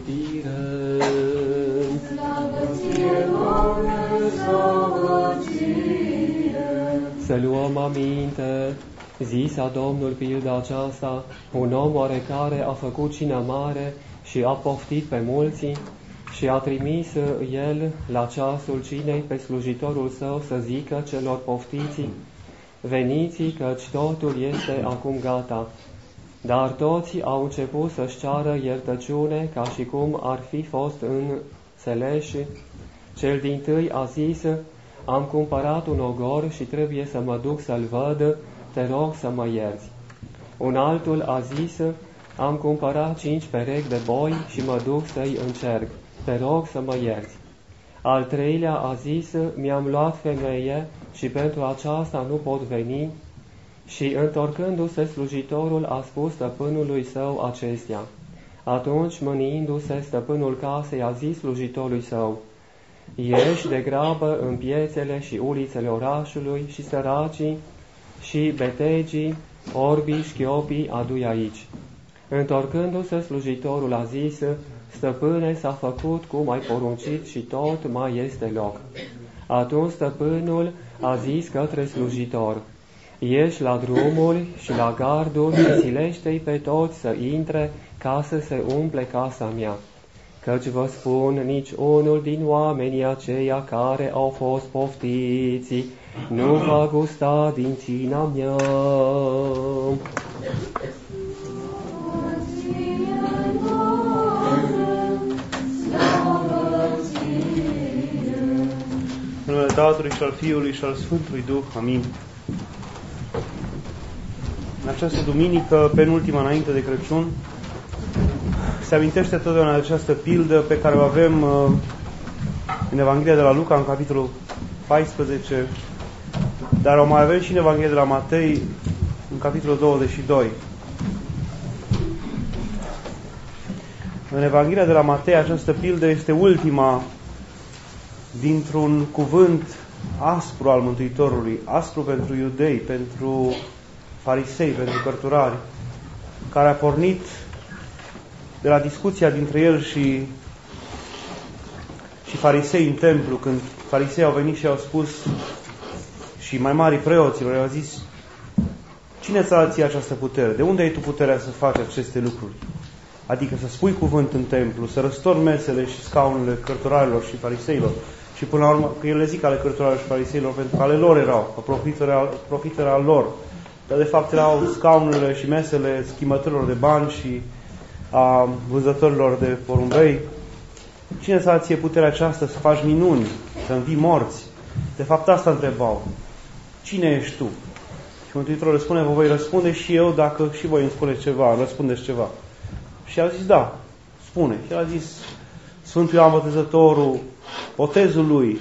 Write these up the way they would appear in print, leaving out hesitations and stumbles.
iubire. Slavă ție, Doamne, slavă ție. Să luăm aminte, zisa Domnul pilda aceasta, un om oarecare a făcut cină mare și a poftit pe mulți și a trimis el la ceasul cinei pe slujitorul său să zică celor poftiți: veniți, căci totul este acum gata. Dar toți au început să-și ceară iertăciune ca și cum ar fi fost înțeleși. Cel dintâi a zis: am cumpărat un ogor și trebuie să mă duc să-l văd, te rog să mă ierți. Un altul a zis: am cumpărat 5 perechi de boi și mă duc să-i încerc, te rog să mă ierți. Al treilea a zis: mi-am luat femeie și pentru aceasta nu pot veni. Și întorcându-se slujitorul a spus stăpânului său acestea. Atunci, mâniindu-se, stăpânul casei a zis slujitorului său: ieși de grabă în piețele și ulițele orașului și săracii și betegii, orbii, șchiopii adu-i aici. Întorcându-se, slujitorul a zis: stăpâne, s-a făcut cum ai poruncit și tot mai este loc. Atunci stăpânul a zis către slujitor: ieși la drumuri și la garduri și silește-i pe toți să intre ca să se umple casa mea. Căci vă spun, nici unul din oamenii aceia care au fost poftiți nu va gusta din cina mea. În numele Tatălui și al Fiului și al Sfântului Duh. Amin. În această duminică, penultima înainte de Crăciun, se amintește totdeauna de această pildă pe care o avem în Evanghelia de la Luca, în capitolul 14, dar o mai avem și în Evanghelia de la Matei, în capitolul 22. În Evanghelia de la Matei, această pildă este ultima dintr-un cuvânt aspru al Mântuitorului, aspru pentru iudei, pentru farisei, pentru cărturari, care a pornit de la discuția dintre el și farisei în templu, când farisei au venit și au spus, și mai mari preoților, au zis: cine ți-a dat ție această putere? De unde ai tu puterea să faci aceste lucruri? Adică să spui cuvânt în templu, să răstorni mesele și scaunele cărturarilor și fariseilor. Și până la urmă, că el le zic ale cărturarilor și fariseilor, pentru că ale lor erau, profitele al lor. Dar de fapt erau scaunele și mesele schimbătorilor de bani și a vânzătorilor de porumbei. Cine ți-a dat ție puterea aceasta să faci minuni, să învii morți? De fapt asta întrebau. Cine ești tu? Și Mântuitorul răspunde: vă voi răspunde și eu dacă și voi îmi spune ceva, răspundeți ceva. Și a zis: da, spune. Și el a zis: Sfântul Ioan Botezătorul, botezul lui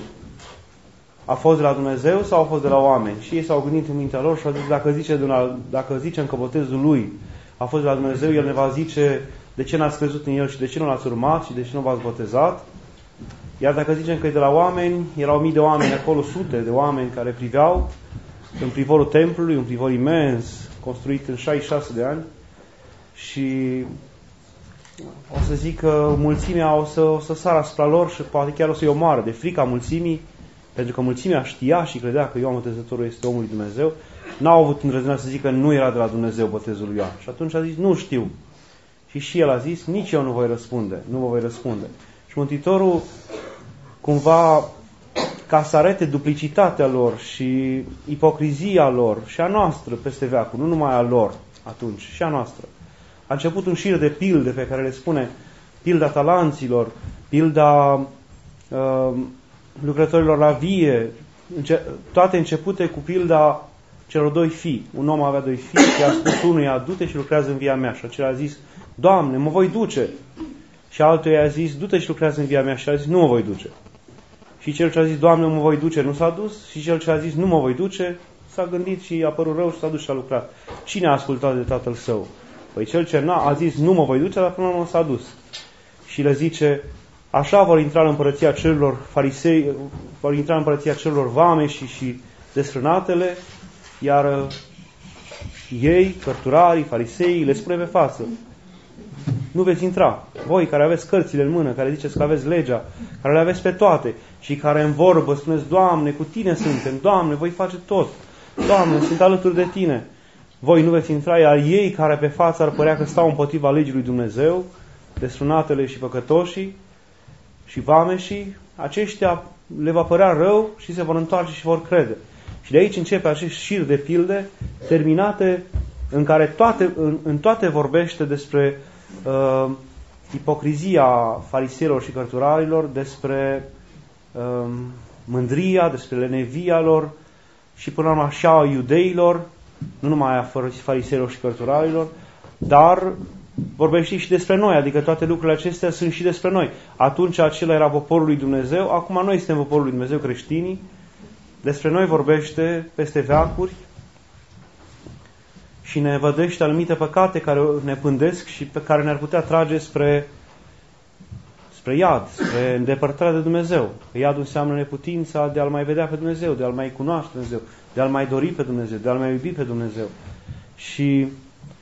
a fost de la Dumnezeu sau a fost de la oameni? Și ei s-au gândit în mintea lor și au zis: dacă zicem că botezul lui a fost de la Dumnezeu, el ne va zice de ce n-ați crezut în el și de ce nu l-ați urmat și de ce nu v-ați botezat. Iar dacă zicem că e de la oameni, erau mii de oameni acolo, sute de oameni care priveau în privorul templului, un privor imens, construit în 66 de ani, și o să zic că mulțimea o să sară asupra lor și poate chiar o să-i omoară de frica mulțimii, pentru că mulțimea știa și credea că Ioan Botezătorul este omul lui Dumnezeu. N-au avut îndrăznerea să zică că nu era de la Dumnezeu botezul lui Ioan. Și atunci a zis: nu știu. Și el a zis: nici eu nu voi răspunde, nu vă voi răspunde. Și Mântuitorul, cumva, ca să arate duplicitatea lor și ipocrizia lor și a noastră peste veacul, nu numai a lor atunci, și a noastră, a început un șir de pilde pe care le spune: pilda talanților, pilda lucrătorilor la vie, toate începute cu pilda celor doi fii. Un om avea doi fii și a spus unuia: du-te și lucrează în via mea. Și acela a zis: Doamne, mă voi duce. Și altuia a zis: du-te și lucrează în via mea. Și a zis: nu mă voi duce. Și cel ce a zis: Doamne, mă voi duce, nu s-a dus. Și cel ce a zis: nu mă voi duce, s-a gândit și a părut rău și s-a dus și a lucrat. Cine a ascultat de tatăl său? Păi cel ce a zis: nu mă voi duce, dar până la urmă s-a dus. Și le zice: așa vor intra în împărăția celor farisei, vor intra în împărăția celor vameși și desfrânatele, iar ei, cărturarii, farisei, le spune pe față: nu veți intra. voi care aveți cărțile în mână, care ziceți că aveți legea, care le aveți pe toate și care în vorbă spuneți, Doamne, cu Tine suntem, Doamne, voi face tot, Doamne, sunt alături de Tine, voi nu veți intra, iar ei care pe față ar părea că stau împotriva legii lui Dumnezeu, destrunatele și păcătoșii și vameșii, aceștia le va părea rău și se vor întoarce și vor crede. Și de aici începe acest șir de pilde terminate în care în toate vorbește despre ipocrizia fariseilor și cărturarilor, despre mândria, despre lenevia lor și până la urmă așa a iudeilor, nu numai a fariseilor și cărturarilor, dar vorbește și despre noi, adică toate lucrurile acestea sunt și despre noi. Atunci acela era poporul lui Dumnezeu, acum noi suntem poporul lui Dumnezeu, creștinii. Despre noi vorbește peste veacuri și ne vădește anumite păcate care ne pândesc și pe care ne-ar putea trage spre iad, spre îndepărtarea de Dumnezeu. Că iadul înseamnă neputința de a-L mai vedea pe Dumnezeu, de a-L mai cunoaște Dumnezeu, de a-L mai dori pe Dumnezeu, de a-L mai iubi pe Dumnezeu. Și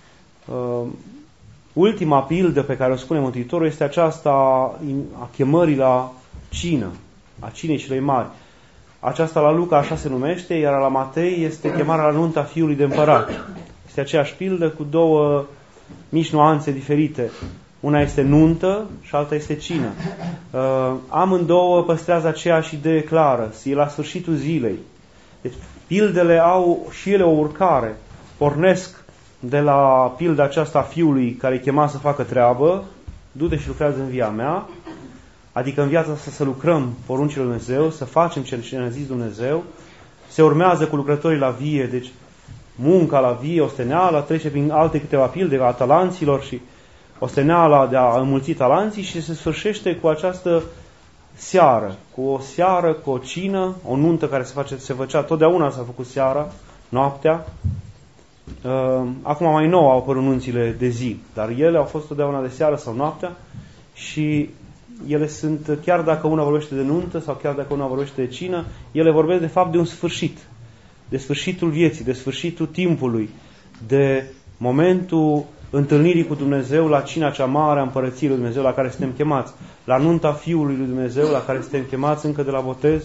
ultima pildă pe care o spune Mântuitorul este aceasta a chemării la cină, a cinei celei mari. Aceasta la Luca așa se numește, iar la Matei este chemarea la nunta fiului de împărat. Este aceeași pildă cu două mici nuanțe diferite. Una este nuntă și alta este cină. Amândouă păstrează aceeași idee clară, e la sfârșitul zilei. Deci pildele au și ele o urcare. Pornesc de la pilda aceasta a fiului care îi chema să facă treabă, du-te și lucrează în via mea, adică în viața asta să lucrăm poruncile lui Dumnezeu, să facem ce ne-a zis Dumnezeu, se urmează cu lucrătorii la vie, deci munca la vie, osteneala, trece prin alte câteva pilde a talanților și osteneala de a înmulți talanții și se sfârșește cu această seară, cu o cină, o nuntă care se făcea, totdeauna s-a făcut seara, noaptea. Acum mai nou au apărut nunțile de zi, dar ele au fost totdeauna de seară sau noaptea și ele sunt, chiar dacă una vorbește de nuntă sau chiar dacă una vorbește de cină, ele vorbesc de fapt de un sfârșit, de sfârșitul vieții, de sfârșitul timpului, de momentul întâlnirii cu Dumnezeu la cina cea mare a Împărăției lui Dumnezeu la care suntem chemați, la nunta Fiului lui Dumnezeu la care suntem chemați încă de la botez,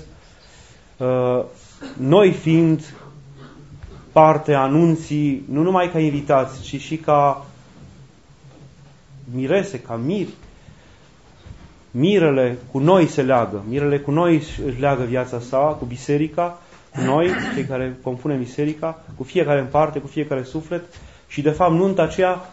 noi fiind parte a anunții, nu numai ca invitați, ci și ca mirese, ca miri. Mirele cu noi se leagă, mirele cu noi își leagă viața sa, cu biserica, cu noi, cei care compunem biserica, cu fiecare în parte, cu fiecare suflet și de fapt nunta aceea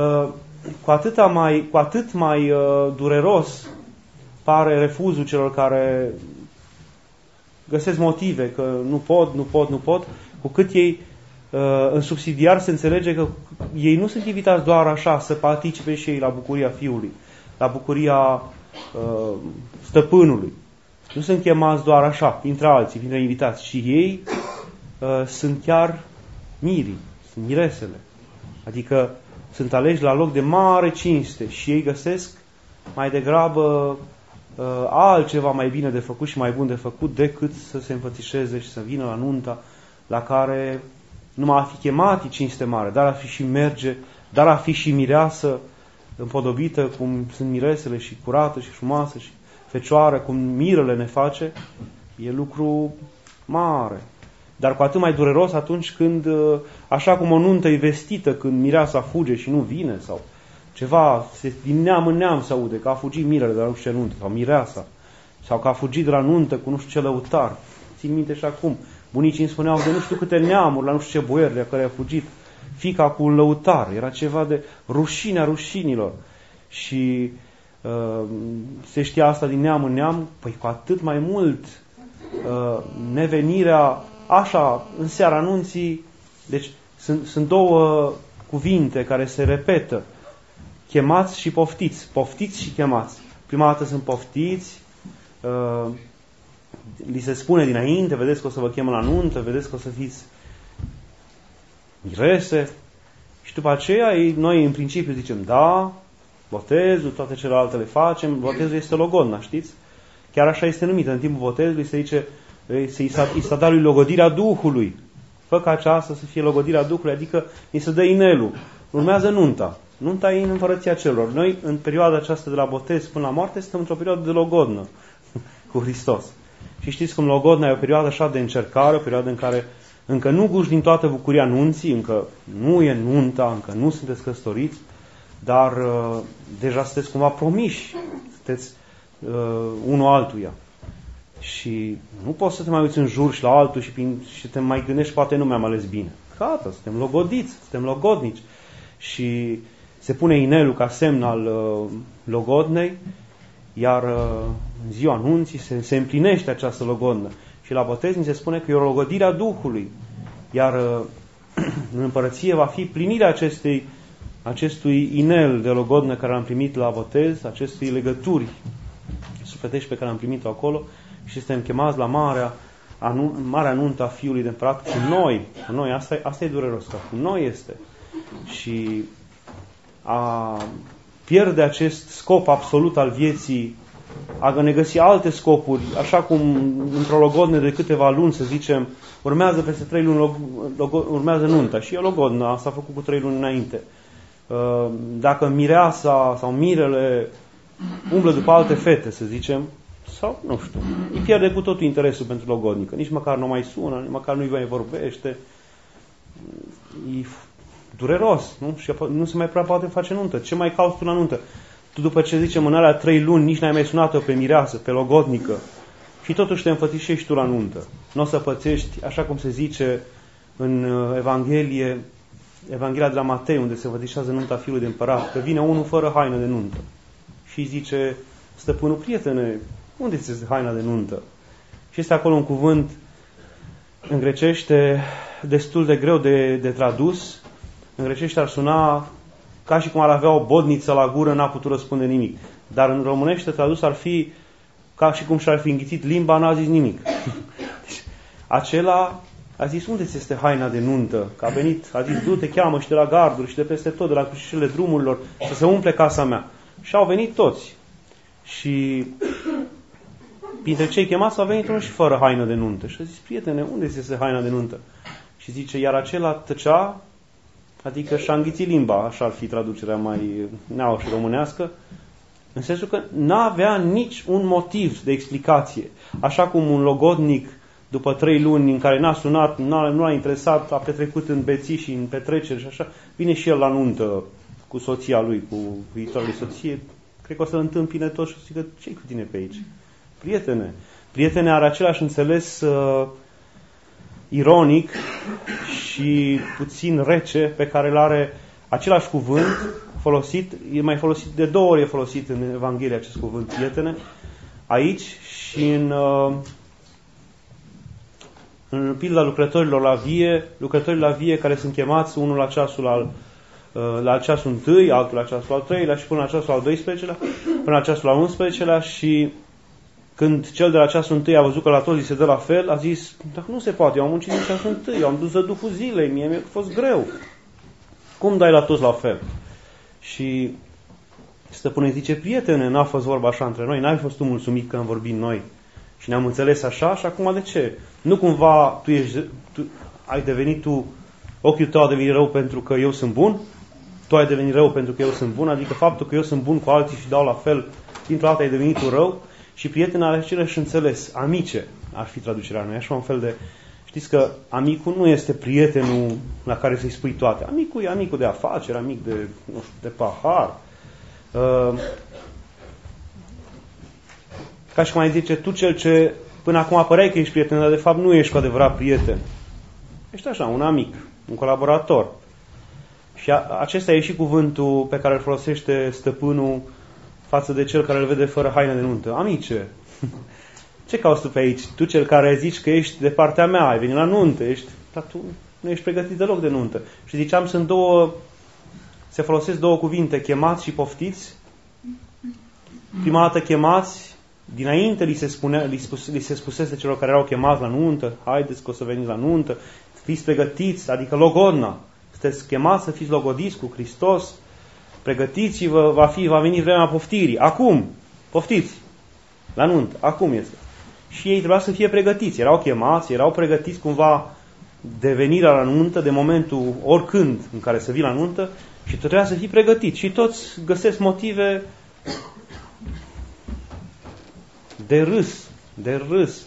cu atât mai dureros pare refuzul celor care găsesc motive că nu pot, cu cât ei în subsidiar se înțelege că ei nu sunt invitați doar așa să participe și ei la bucuria Fiului, la bucuria stăpânului. Nu sunt chemați doar așa, printre alții, printre invitați, ci ei sunt chiar mirii, sunt miresele. Adică sunt aleși la loc de mare cinste și ei găsesc mai degrabă altceva mai bine de făcut și mai bun de făcut decât să se înfățișeze și să vină la nunta la care numai a fi chemat cinste mare, dar a fi și merge, dar a fi și mireasă împodobită cum sunt miresele și curată și frumoasă și fecioară, cum mirele ne face, e lucru mare. Dar cu atât mai dureros atunci când, așa cum o nuntă e vestită, când mireasa fuge și nu vine, sau ceva, din neam în neam se aude că a fugit mirele de la nu știu ce nuntă, sau mireasa, sau că a fugit de la nuntă cu nu știu ce lăutar. Țin minte și acum, bunicii îmi spuneau de nu știu câte neamuri, la nu știu ce boieri de care a fugit fiica cu un lăutar. Era ceva de rușinea rușinilor. Și se știa asta din neam în neam, păi cu atât mai mult nevenirea așa, în seara anunții, deci sunt două cuvinte care se repetă. Chemați și poftiți. Poftiți și chemați. Prima dată sunt poftiți, li se spune dinainte, vedeți că o să vă chem la nuntă, vedeți că o să fiți mirese. Și după aceea, noi în principiu zicem, da, botezul, toate celelalte le facem. Botezul este logodna, știți? Chiar așa este numită. În timpul botezului se zice, i s-a dat lui logodirea Duhului. Fă ca aceasta să fie logodirea Duhului, adică îi se dă inelul. Urmează nunta. Nunta e în împărăția celor. Noi, în perioada aceasta de la botez până la moarte, suntem într-o perioadă de logodnă cu Hristos. Și știți cum logodna e o perioadă așa de încercare, o perioadă în care încă nu guși din toată bucuria nunții, încă nu e nunta, încă nu sunteți căsătoriți, dar deja sunteți cumva promiși, sunteți unul altuia. Și nu poți să te mai uiți în jur și la altul și te mai gândești, poate nu mi-am ales bine. Gata, suntem logodiți, suntem logodnici. Și se pune inelul ca semn al logodnei, iar în ziua nunții se împlinește această logodnă. Și la botez ni se spune că e o logodire a Duhului. Iar în împărăție va fi plinirea acestui inel de logodnă care l-am primit la botez, acestui legături sufletești pe care am primit-o acolo, și suntem chemați la marea nuntă a Fiului de Împărat cu noi. Asta e dureros, că cu noi este. Și a pierde acest scop absolut al vieții, a ne găsi alte scopuri, așa cum într-o logodnă de câteva luni, să zicem, urmează peste 3 luni, urmează nunta și e logodnă, asta a făcut cu 3 luni înainte. Dacă mireasa sau mirele umblă după alte fete, să zicem, sau, nu știu, îi pierde cu totul interesul pentru logodnică. Nici măcar nu mai sună, nici măcar nu-i mai vorbește. E dureros, nu? Și nu se mai prea poate face nuntă. Ce mai cauți tu la nuntă? Tu, după ce zicem în alea 3 luni, nici n-ai mai sunat-o pe mireasă, pe logodnică, și totuși te înfățișești tu la nuntă. Nu o să pățești, așa cum se zice în Evanghelia de la Matei, unde se înfățișează nunta Fiului de Împărat, că vine unul fără haină de nuntă. Și zice stăpânul: prietene, unde ți-este haina de nuntă? Și este acolo un cuvânt în grecește destul de greu de tradus. În grecește ar suna ca și cum ar avea o bodniță la gură, n-a putut răspunde nimic. Dar în românește tradus ar fi ca și cum și-ar fi înghițit limba, n-a zis nimic. Deci, acela a zis: unde ți este haina de nuntă? Că a venit, a zis: du-te, cheamă și de la garduri și de peste tot, de la crucișele drumurilor, să se umple casa mea. Și au venit toți. Și printre cei chemați a venit unul și fără haină de nuntă. Și a zis: prietene, unde este haina de nuntă? Și zice: iar acela tăcea, adică și-a înghițit limba, așa ar fi traducerea mai neauă și românească, în sensul că n-avea nici un motiv de explicație. Așa cum un logodnic, după 3 luni în care n-a sunat, nu l-a interesat, a petrecut în beții și în petreceri și așa, vine și el la nuntă cu soția lui, cu viitoarele soție, cred că o să-l întâmpine tot și o să zică: ce-i cu tine pe aici? Prietene are același înțeles ironic și puțin rece pe care îl are același cuvânt folosit, e mai folosit de 2 ori, e folosit în Evanghelie acest cuvânt, prietene, aici și în pilda lucrătorilor la vie care sunt chemați unul la ceasul 1, altul la ceasul al 3-lea și până la ceasul al 12-lea, până la ceasul al 11-lea, și când cel de la ceasul 1 a văzut că la toți se dă la fel, a zis: dacă nu se poate, eu am muncit din ceasul 1, eu am dus zăduful zilei, mi-a fost greu. Cum dai la toți la fel? Și stăpânul zice: prietene, n-a fost vorba așa între noi, n-ai fost tu mulțumit că am vorbit noi și ne-am înțeles așa, și acum de ce? Nu cumva ai devenit ochiul tău a devenit rău pentru că eu sunt bun? Tu ai devenit rău pentru că eu sunt bun? Adică faptul că eu sunt bun cu alții și dau la fel, dintr-o dată ai devenit tu rău? Și prieten are același înțeles. Amice ar fi traducerea, nu e așa un fel de... Știți că amicul nu este prietenul la care să-i spui toate. Amicul e amicul de afaceri, amic de, nu știu, de pahar. Ca și cum ai zice, tu cel ce până acum păreai că ești prieten, dar de fapt nu ești cu adevărat prieten. Ești așa, un amic, un colaborator. Și acesta e și cuvântul pe care îl folosește stăpânul față de cel care îl vede fără haină de nuntă. Amice, ce cauți tu pe aici? Tu cel care zici că ești de partea mea, ai venit la nuntă, dar tu nu ești pregătit deloc de nuntă. Și ziceam, se folosesc 2 cuvinte, chemați și poftiți. Prima dată chemați, dinainte li se spusese celor care erau chemați la nuntă: haideți că o să veniți la nuntă, fiți pregătiți, adică logodna. Sunteți chemați să fiți logodiți cu Hristos, pregătiți-vă, va veni vremea poftirii. Acum, poftiți la nuntă, acum este. Și ei trebuia să fie pregătiți, erau chemați, erau pregătiți cumva de venirea la nuntă, de momentul oricând în care să vii la nuntă, Și trebuia să fii pregătit. Și toți găsesc motive de râs.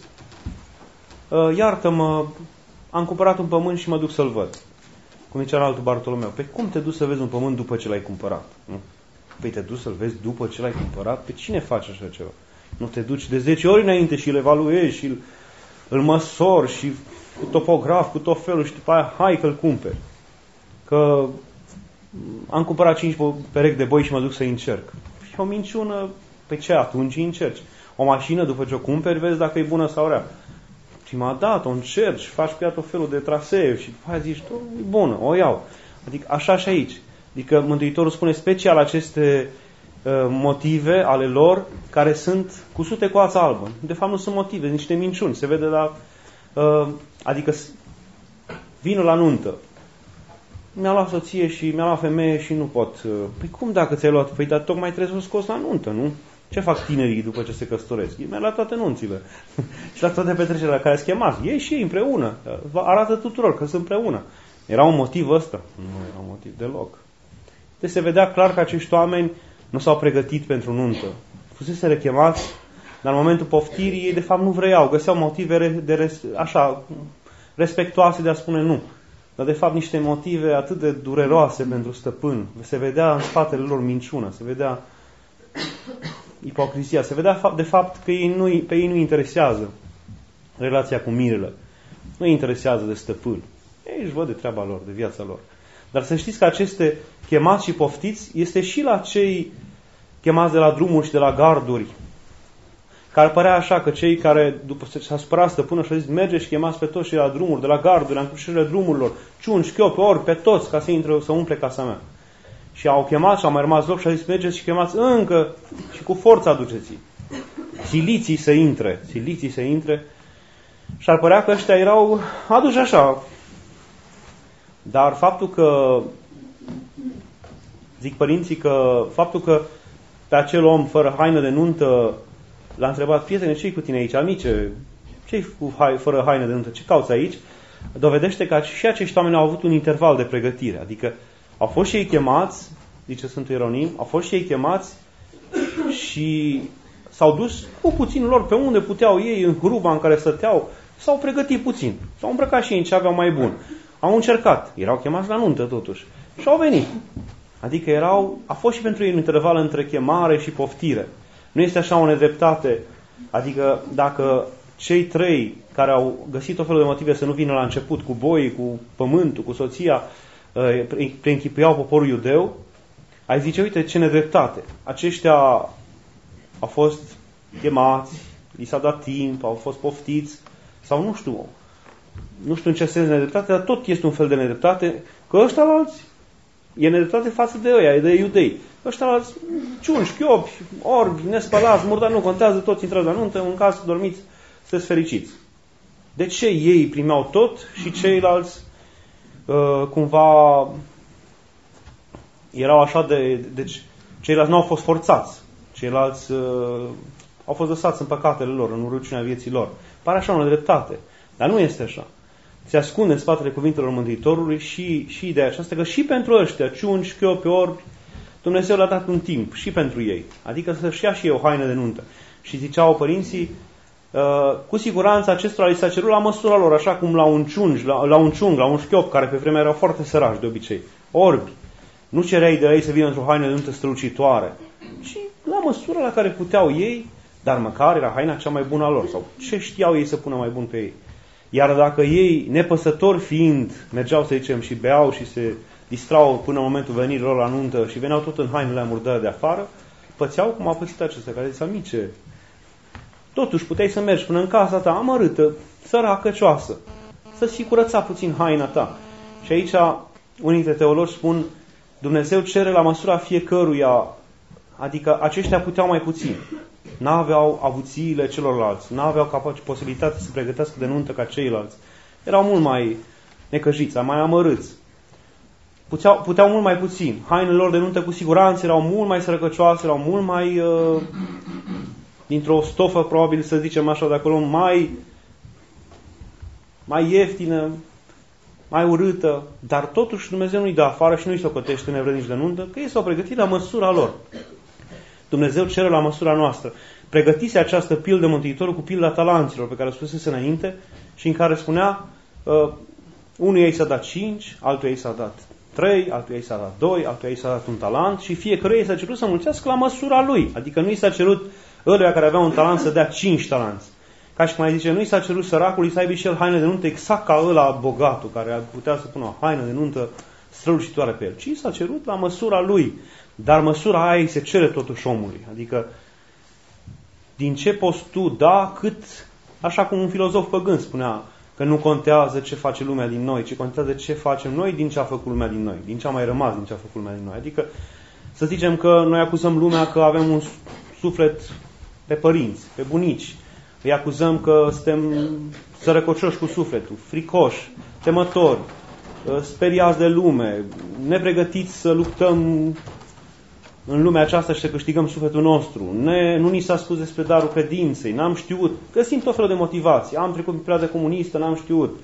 Iartă-mă, am cumpărat un pământ și mă duc să-l văd. Cum zicea altul Bartolomeu. Păi cum te duci să vezi un pământ după ce l-ai cumpărat? Nu? Păi te duci să-l vezi după ce l-ai cumpărat? Pe cine face așa ceva? Nu te duci de 10 ori înainte și îl evaluezi și îl măsori și cu topograf, cu tot felul și după aia hai că-l cumperi. Că am cumpărat 5 perechi de boi și mă duc să încerc. Și o minciună, pe ce atunci încerci? O mașină, după ce o cumperi, vezi dacă e bună sau rea. Prima dată o încerci, faci cu ea tot felul de trasee și după aia zici, e bună, o iau. Adică așa și aici. Adică Mântuitorul spune special aceste motive ale lor care sunt cusute cu ața albă. De fapt nu sunt motive, sunt niște minciuni. Se vede la... adică vină la nuntă. Mi-a luat soție și mi-a luat femeie și nu pot. Păi cum dacă ți-ai luat? Păi dar tocmai trebuie să o scoți la nuntă, nu? Ce fac tinerii după ce se căsătoresc? Ei merg la toate nunțile. Și la toate petrecerile la care se chemați. Ei și ei împreună. Arată tuturor că sunt împreună. Era un motiv ăsta? Nu era un motiv deloc. Deci se vedea clar că acești oameni nu s-au pregătit pentru nuntă. Fusese rechemați, dar în momentul poftirii ei de fapt nu vreau. Găseau motive așa, respectuoase de a spune nu. Dar de fapt niște motive atât de dureroase pentru stăpân. Se vedea în spatele lor minciuna, se vedea ipocrizia, se vedea de fapt că pe ei nu interesează relația cu mirele. Nu îi interesează de stăpân. Ei își văd de treaba lor, de viața lor. Dar să știți că aceste chemați și poftiți este și la cei chemați de la drumuri și de la garduri. Care părea așa că cei care, după ce s-a supărat stăpânul și a zis, merge și chemați pe toți și de la drumuri, de la garduri, la încrucișările drumurilor, ciuni, șchiopi, ori, pe toți, ca să umple casa mea. Și au chemat și au mai rămas loc și a zis, mergeți și chemați încă și cu forța aduceți-i. Siliții să intre. Și ar părea că ăștia erau aduși așa. Dar faptul că, zic părinții că faptul că pe acel om fără haină de nuntă l-a întrebat, prietene, ce-i cu tine aici, amice? Ce-i fără haină de nuntă? Ce cauți aici? Dovedește că și acești oameni au avut un interval de pregătire. Adică au fost și ei chemați, zice Sfântul Ieronim, au fost și ei chemați și s-au dus cu puțin lor pe unde puteau ei, în gruba în care stăteau, s-au pregătit puțin. S-au îmbrăcat și ei în ce aveau mai bun. Au încercat. Erau chemați la nuntă totuși. Și au venit. Adică a fost și pentru ei un interval între chemare și poftire. Nu este așa o nedreptate. Adică dacă cei 3 care au găsit o fel de motive să nu vină la început cu boii, cu pământul, cu soția, preînchipuiau poporul iudeu, ai zice, uite ce nedreptate. Aceștia au fost chemați, li s-a dat timp, au fost poftiți, sau nu știu în ce sens de nedreptate, dar tot este un fel de nedreptate, că ăștia alți e nedreptate față de ăia, de iudei. Ăștia alți ciuni, șchiopi, orbi, nespălați, murdari, nu contează, toți intrați la nuntă, în caz să dormiți, sunteți fericiți. De ce ei primeau tot și ceilalți cumva erau așa deci ceilalți nu au fost forțați, ceilalți au fost lăsați în păcatele lor, în urăciunea vieții lor. Pare așa o nedreptate, dar nu este așa. Se ascunde în spatele cuvintelor Mântuitorului și ideea aceasta că și pentru ăștia, ciuni, șchiopi, orbi, Dumnezeu le-a dat un timp și pentru ei. Adică să-și ia și ei o haină de nuntă. Și ziceau părinții, cu siguranță acestora li s-a cerut la măsura lor, așa cum la un ciung, la un șchiop, care pe vremea erau foarte sărași de obicei, orbi. Nu cereai de la ei să vină într-o haină de nuntă strălucitoare, ci la măsura la care puteau ei, dar măcar era haina cea mai bună a lor, sau ce știau ei să pună mai bun pe ei. Iar dacă ei, nepăsători fiind, mergeau, să zicem, și beau și se distrau până în momentul venirii lor la nuntă și veneau tot în hainele murdăre de afară, pățeau cum a pățit acestea, care zice, amice, totuși puteai să mergi până în casa ta amărâtă, săracăcioasă, să-ți curăța puțin haina ta. Și aici unii dintre teologi spun, Dumnezeu cere la măsura fiecăruia, adică aceștia puteau mai puțin. N-aveau avuțiile celorlalți, n-aveau posibilitatea să se pregătească de nuntă ca ceilalți. Erau mult mai necăjiți, mai amărâți. Puteau mult mai puțin. Hainele lor de nuntă cu siguranță erau mult mai sărăcăcioase, erau mult mai dintr-o stofă, probabil să zicem așa de acolo, mai ieftină, mai urâtă, dar totuși Dumnezeu nu-i dă afară și nu-i socotește nevrednici de nuntă, că este o pregătire la măsura lor. Dumnezeu cere la măsura noastră. Pregătise această pildă Mântuitorul cu pilda talanților, pe care o spusese înainte, și în care spunea, unuia i s-a dat 5, altuia i s-a dat 3, altuia i s-a dat 2, altuia i s-a dat un talent și fiecăruia i s-a cerut să mulțească la măsura lui. Adică nu i s-a cerut ăluia care avea un talent să dea 5 talanți. Ca și cum mai zice, nu i s-a cerut săracului să aibă și el haine de nuntă exact ca ăla bogatul, care ar putea să pună o haină de nuntă strălucitoare pe el. Ci i s-a cerut la măsura lui. Dar măsura aia îi se cere totuși omului. Adică, din ce poți tu da, cât, așa cum un filozof păgân spunea, că nu contează ce face lumea din noi, ci contează ce facem noi din ce a făcut lumea din noi, din ce a mai rămas din ce a făcut lumea din noi. Adică, să zicem că noi acuzăm lumea că avem un suflet pe părinți, pe bunici. Îi acuzăm că suntem sărăcocioși cu sufletul, fricoși, temători, speriați de lume, nepregătiți să luptăm în lumea aceasta și să câștigăm sufletul nostru. Nu ni s-a spus despre darul credinței, n-am știut. Găsim tot felul de motivații. Am trecut pe perioada comunistă, n-am știut.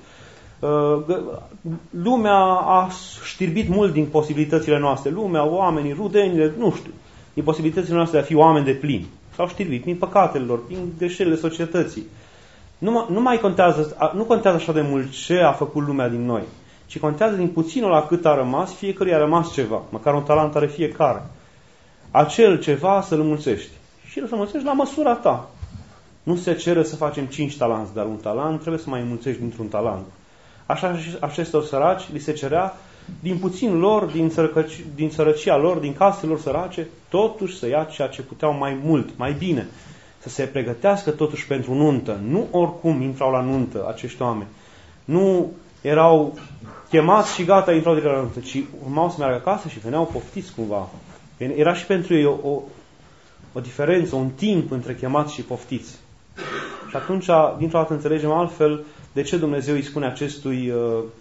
Lumea a știrbit mult din posibilitățile noastre. Lumea, oamenii, rudenile, nu știu, din posibilitățile noastre de a fi oameni de plini. S-au știrbit prin păcatele lor, prin greșelile societății. Nu contează așa de mult ce a făcut lumea din noi, ci contează din puținul la cât a rămas, fiecare a rămas ceva. Măcar un talent are fiecare. Acel ceva să-l mulțești. Și să mulțești la măsura ta. Nu se cere să facem 5 talanți, dar un talent trebuie să mai mulțești dintr-un talent. Așa și acestor săraci li se cerea din puțin lor, din sărăcia lor, din casele lor sărace, totuși să ia ceea ce puteau mai mult, mai bine. Să se pregătească totuși pentru nuntă. Nu oricum intrau la nuntă acești oameni. Nu erau chemați și gata, intrau direct la nuntă, ci urmau să meargă acasă și veneau poftiți cumva. Era și pentru ei o diferență, un timp între chemați și poftiți. Și atunci, dintr-o dată, înțelegem altfel de ce Dumnezeu îi spune acestui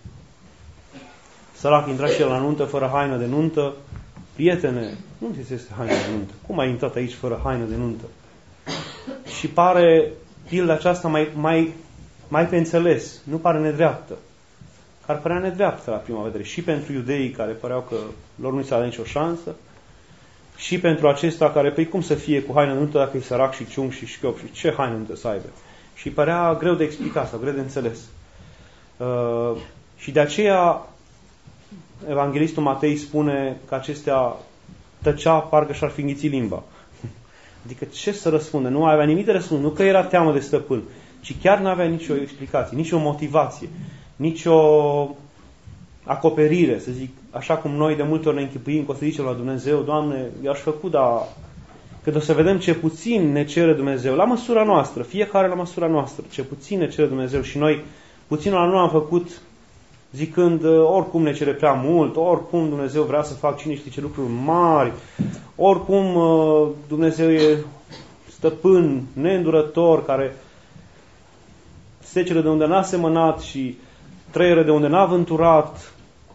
sărac, intra și el la nuntă fără haină de nuntă: prietene, nu ți este haină de nuntă? Cum ai intrat aici fără haină de nuntă? Și pare pilda aceasta mai pe înțeles, nu pare nedreaptă. Ar părea nedreaptă la prima vedere și pentru iudeii care păreau că lor nu s-a dat nicio șansă, și pentru acesta care, păi cum să fie cu haină de nuntă dacă e sărac și ciung și șchiop și ce haină de nuntă să aibă? Și părea greu de explicat sau greu de înțeles. Și de aceea Evanghelistul Matei spune că acestea tăcea, parcă și-ar fi înghițit limba. Adică ce să răspunde? Nu avea nimic de răspuns. Nu că era teamă de stăpân, ci chiar nu avea nicio explicație, nicio motivație, nicio acoperire, să zic, așa cum noi de multe ori ne închipuim că o să zicem la Dumnezeu: Doamne, i-aș făcut, dar când o să vedem ce puțin ne cere Dumnezeu, la măsura noastră, fiecare la măsura noastră, ce puțin ne cere Dumnezeu și noi puținul ăla nu am făcut zicând oricum ne cere prea mult, oricum Dumnezeu vrea să fac cine știe ce lucruri mari, oricum Dumnezeu e stăpân, neîndurător, care secere de unde n-a semănat și trăiere de unde n-a vânturat.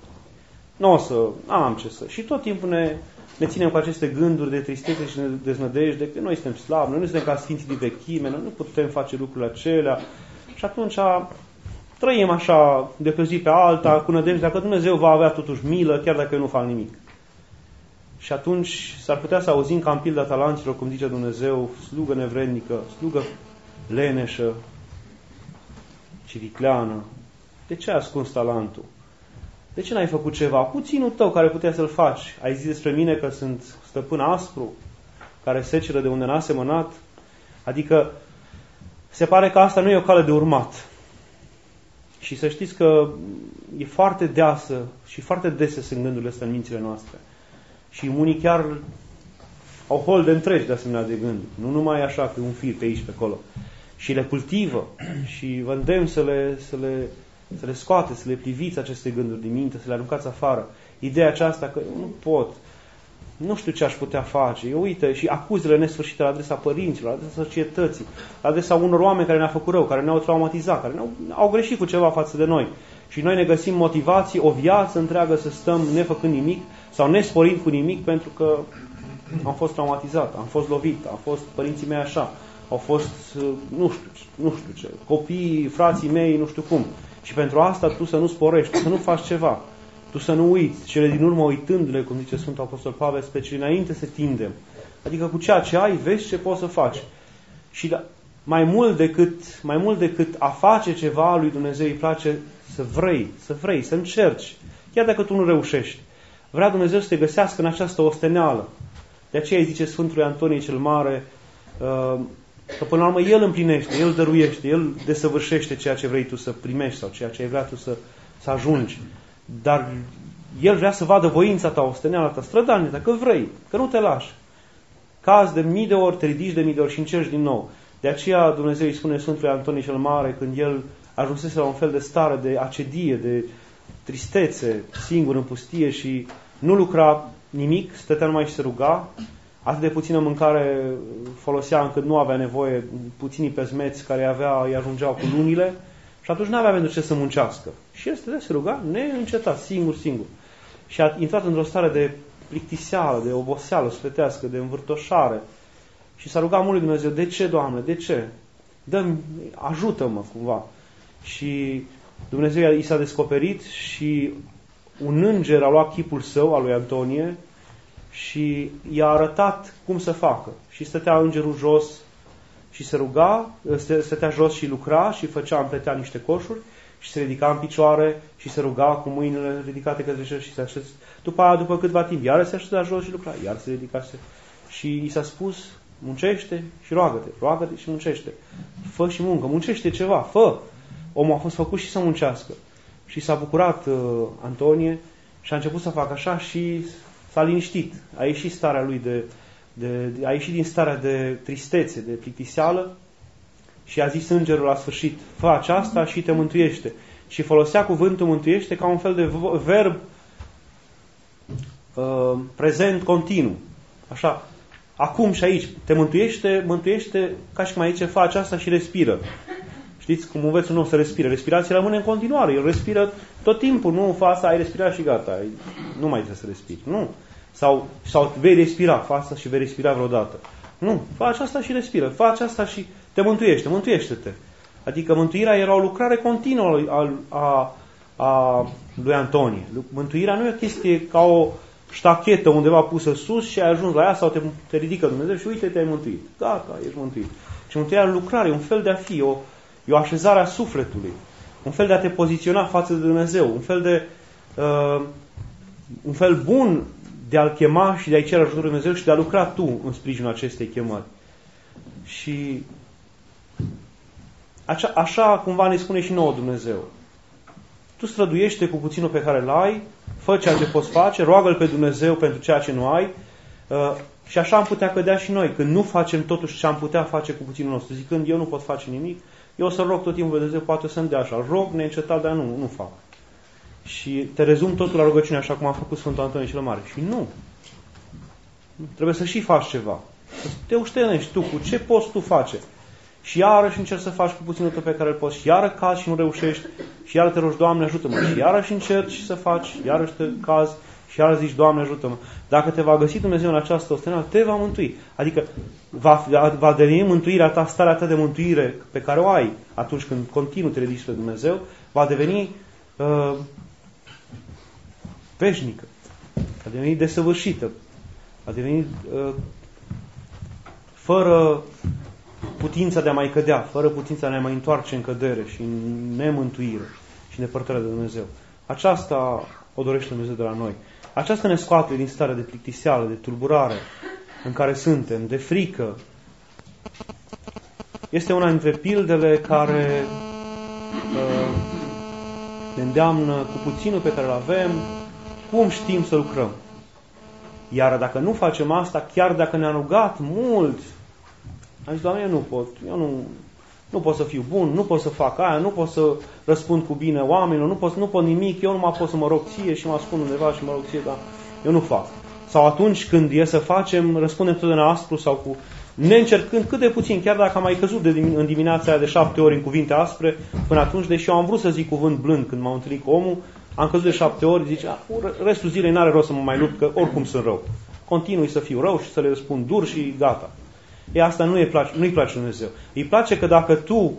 Am ce să. Și tot timpul ne ținem cu aceste gânduri de tristețe și de deznădejde, că noi suntem slabi, noi nu suntem ca sfinții de vechime, noi nu putem face lucrurile acelea. Și atunci trăim așa, de pe zi pe alta, cu nădejdea că Dumnezeu va avea totuși milă, chiar dacă eu nu fac nimic. Și atunci s-ar putea să auzim ca în pilda talanților, cum zice Dumnezeu: slugă nevrednică, slugă leneșă și vicleană. De ce ai ascuns talentul? De ce n-ai făcut ceva? Puținul tău care puteai să-l faci. Ai zis despre mine că sunt stăpân aspru, care seceră de unde n-a semănat? Adică se pare că asta nu e o cale de urmat. Și să știți că e foarte deasă și foarte dese sunt gândurile astea în mințile noastre. Și unii chiar au holde întregi de asemenea de gânduri. Nu numai așa că un fir pe aici, pe acolo. Și le cultivă și vă îndemn să le scoateți, să le pliviți aceste gânduri din minte, să le aruncați afară. Ideea aceasta că eu nu pot, nu știu ce aș putea face. Eu uite, și acuzele nesfârșite la adresa părinților, la adresa societății, la adresa unor oameni care ne-au făcut rău, care ne-au traumatizat, care au greșit cu ceva față de noi. Și noi ne găsim motivații, o viață întreagă să stăm nefăcând nimic sau nesporind cu nimic pentru că am fost traumatizat, am fost lovit, am fost părinții mei așa, au fost, nu știu ce, copiii, frații mei, nu știu cum. Și pentru asta tu să nu sporești, să nu faci ceva. Tu să nu uiți, cele din urmă uitându-le, cum zice Sfântul Apostol Pavel, spre cele înainte să tindem. Adică cu ceea ce ai, vezi ce poți să faci. Și mai mult decât a face ceva, lui Dumnezeu îi place să vrei, să încerci. Chiar dacă tu nu reușești. Vrea Dumnezeu să te găsească în această osteneală. De aceea îi zice Sfântului Antonie cel Mare că până la urmă El împlinește, El dăruiește, El desăvârșește ceea ce vrei tu să primești sau ceea ce ai vrea tu să ajungi. Dar El vrea să vadă voința ta, osteneala ta, strădanie, dacă vrei, că nu te lași. Cazi de mii de ori, te ridici de mii de ori și încerci din nou. De aceea Dumnezeu îi spune Sfântului Antonie cel Mare, când el ajunsese la un fel de stare de acedie, de tristețe, singur în pustie și nu lucra nimic, stătea numai și se ruga, atât de puțină mâncare folosea încât nu avea nevoie, puținii pesmeți care îi ajungeau cu lunile și atunci nu avea pentru ce să muncească. Și el stătea, se ruga neîncetat, singur. Și a intrat într-o stare de plictiseală, de oboseală sufletească, de învârtoșare. Și s-a rugat mult lui Dumnezeu, de ce, Doamne, de ce? Ajută-mă cumva. Și Dumnezeu i s-a descoperit și un înger a luat chipul său, al lui Antonie, și i-a arătat cum să facă. Și stătea îngerul jos și se ruga, stătea jos și lucra și împletea niște coșuri și se ridica în picioare și se ruga cu mâinile ridicate către cer și se așeza. După câtva timp, iară se așeza jos și lucra, iar se ridicase. Și i s-a spus, muncește și roagă-te și muncește. Fă și muncă, muncește ceva, fă. Omul a fost făcut și să muncească. Și s-a bucurat Antonie și a început să facă așa și s-a liniștit. A ieșit starea lui a ieșit din starea de tristețe, de plictiseală și a zis îngerul la sfârșit, fă aceasta și te mântuiește. Și folosea cuvântul mântuiește ca un fel de verb prezent continuu. Așa, acum și aici, te mântuiește ca și cum aici, fă aceasta și respiră. Știți cum înveți un om să respire? Respirația rămâne în continuare. El respiră tot timpul. Nu fa asta, ai respirat și gata. Nu mai trebuie să respiri. Nu. Sau vei respira. Fa asta și vei respira vreodată. Nu. Faci asta și respiră. Faci asta și te mântuiește. Mântuiește-te. Adică mântuirea era o lucrare continuă a lui Antonie. Mântuirea nu e o chestie ca o ștachetă undeva pusă sus și ai ajuns la ea sau te ridică Dumnezeu și uite, te-ai mântuit. Gata, ești mântuit. Și mântuirea e lucrare, un fel de a fi, e o așezare a sufletului, un fel de a te poziționa față de Dumnezeu, un fel bun de a-L chema și de a-i cere ajutorul Dumnezeu și de a lucra tu în sprijinul acestei chemări. Și așa cumva ne spune și nouă Dumnezeu. Tu străduiește cu puținul pe care l-ai, fă ceea ce poți face, roagă-L pe Dumnezeu pentru ceea ce nu ai și așa am putea cădea și noi, când nu facem totuși ce am putea face cu puținul nostru, zicând eu nu pot face nimic, eu o să rog tot timpul pe Dumnezeu, poate să-mi dea așa. Rog neîncetat, dar nu fac. Și te rezum totul la rugăciune, așa cum a făcut Sfântul Antonie cel Mare. Și nu. Trebuie să și faci ceva. Să te uștenești tu cu ce poți tu face. Și iarăși încerci să faci cu puținul tău pe care îl poți. Și iară cazi și nu reușești. Și iară te rogi, Doamne, ajută-mă. Și iarăși încerci să faci. Iarăși te cazi. Și iară zici, Doamne, ajută-mă. Dacă te va găsi Dumnezeu în această osteneală, te va mântui. Adică va deveni mântuirea ta, starea ta de mântuire pe care o ai atunci când continuu te ridici pe Dumnezeu, va deveni veșnică. Va deveni desăvârșită. Va deveni fără putința de a mai cădea, fără putința de a mai întoarce în cădere și în nemântuire și în depărtare de Dumnezeu. Aceasta o dorește Dumnezeu de la noi. Aceasta ne scoate din starea de plictiseală, de tulburare în care suntem, de frică. Este una dintre pildele care ne îndeamnă cu puținul pe care îl avem, cum știm să lucrăm. Iar dacă nu facem asta, chiar dacă ne-am rugat mult, am zis, Doamne, eu nu pot să fiu bun, nu pot să fac aia, nu pot să răspund cu bine oamenilor, nu pot nimic, eu nu mai pot să mă rog ție și mă ascund undeva și mă rog ție, dar eu nu fac. Sau atunci când e să facem, răspundem totdeauna aspru sau cu neîncercând cât de puțin, chiar dacă am mai căzut în dimineața aia de 7 ori în cuvinte aspre, până atunci, deși eu am vrut să zic cuvânt blând când m-am întâlnit cu omul, am căzut de 7 ori, zice, restul zilei n-are rost să mă mai lupt, că oricum sunt rău. Continui să fiu rău și să le răspund dur și gata. Asta nu-i place Dumnezeu. Îi place că dacă tu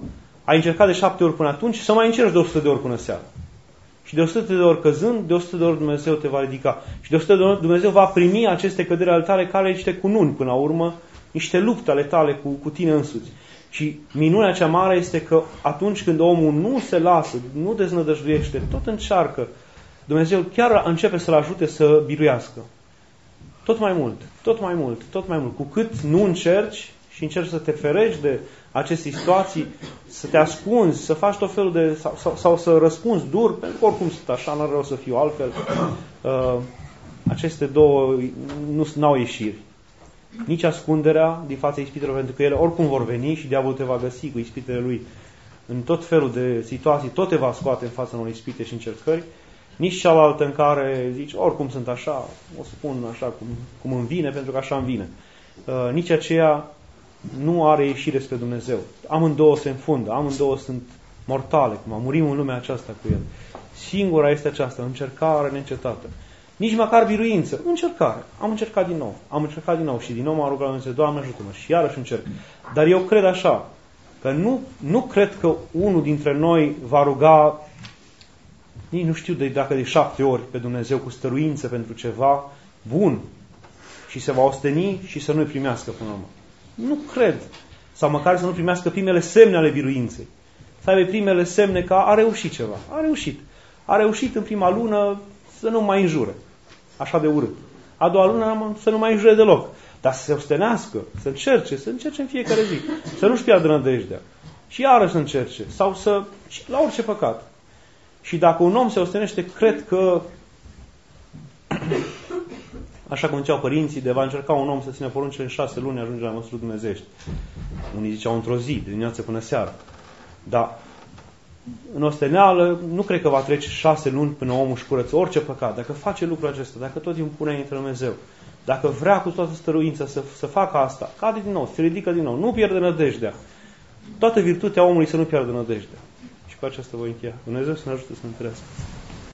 ai încercat de 7 ori până atunci, să mai încerci de 100 de ori până seara. Și de 100 de ori căzând, de 100 de ori Dumnezeu te va ridica. Și de 100 de ori Dumnezeu va primi aceste căderi ale tale ca niște cununi până la urmă, niște lupte ale tale cu tine însuți. Și minunea cea mare este că atunci când omul nu se lasă, nu deznădăjduiește, tot încearcă, Dumnezeu chiar începe să-l ajute să biruiască. Tot mai mult, tot mai mult, tot mai mult. Cu cât nu încerci și încerci să te ferești de aceste situații, să te ascunzi, să faci tot felul de... sau să răspunzi dur, pentru că oricum sunt așa, n-ar rău să fiu altfel. Aceste două nu au ieșiri. Nici ascunderea din fața ispitelor, pentru că ele oricum vor veni și diavolul te va găsi cu ispitele lui în tot felul de situații, tot te va scoate în fața unor ispite și încercări. Nici cealaltă în care zici, oricum sunt așa, o spun așa cum îmi vine, pentru că așa îmi vine. Nici aceea nu are ieșire spre Dumnezeu. Amândouă se înfundă, amândouă sunt mortale, cum murim în lumea aceasta cu el. Singura este aceasta, încercare neîncetată. Nici măcar biruință, încercare. Am încercat din nou și din nou m-am rugat la Dumnezeu, Doamne ajută-mă, și iarăși încerc. Dar eu cred așa, că nu cred că unul dintre noi va ruga, nici nu știu dacă de 7 ori pe Dumnezeu cu stăruință pentru ceva bun și se va osteni și să nu-i primească până la urmă. Nu cred. Sau măcar să nu primească primele semne ale biruinței. Să aibă primele semne că a reușit ceva. A reușit. A reușit în prima lună să nu mai înjure. Așa de urât. A doua lună să nu mai înjure deloc. Dar să se ostenească, să încerce în fiecare zi. Să nu-și piardă nădejdea. Și iarăși să încerce. Sau la orice păcat. Și dacă un om se ostenește, cred că, așa cum ziceau părinții, de va încerca un om să țină poruncile în 6 luni, ajunge la măsuri dumnezeiești. Unii ziceau într-o zi, de dimineață până seara. Dar în osteneală nu cred că va trece 6 luni până omul își curăță orice păcat. Dacă face lucrul acesta, dacă tot îmi pune între Dumnezeu, dacă vrea cu toată stăruința să facă asta, cade din nou, se ridică din nou, nu pierde nădejdea. Toată virtutea omului să nu pierdă nădejdea. Și cu aceasta voi încheia. Dumnezeu să ne ajute să ne întărească.